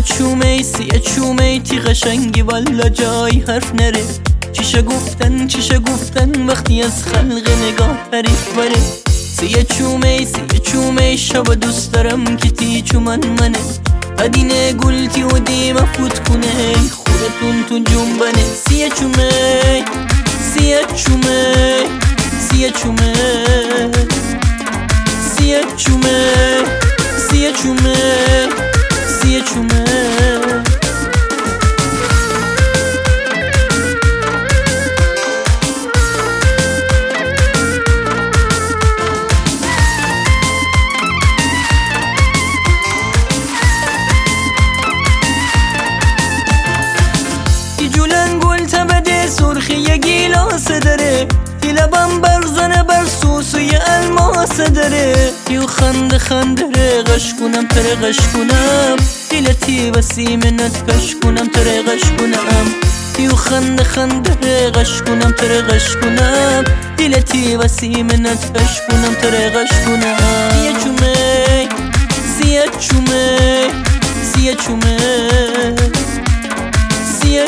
سیه چومه تی قشنگی والا جای حرف نره. چیشه گفتن وقتی از خلق نگاه تعریف بره. سیه چومه شب دوست دارم که تی چومن منه. ادینه گلتی و دی مفوت کنه خودتون تو جنبنه. سیه چومه سیه چومه سیه چومه سیه چومه سیه چومه سیه چومه سرخی یه گیلاس داره. تی لبم برزنه بر سوسوی الماس داره. یو خنده رقش کنم ترقش کنم. دیلتی وسی منت کش کنم ترقش کنم. یو خنده رقش کنم ترقش کنم. دیلتی وسی منت کش کنم ترقش کنم. سیه چومه سیه چومه سیه چومه